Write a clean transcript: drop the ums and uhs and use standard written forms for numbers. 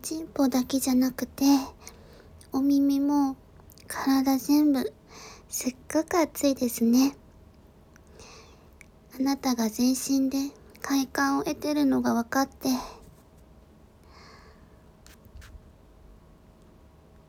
チンポだけじゃなくて、お耳も体全部すっごく熱いですね。あなたが全身で快感を得てるのが分かって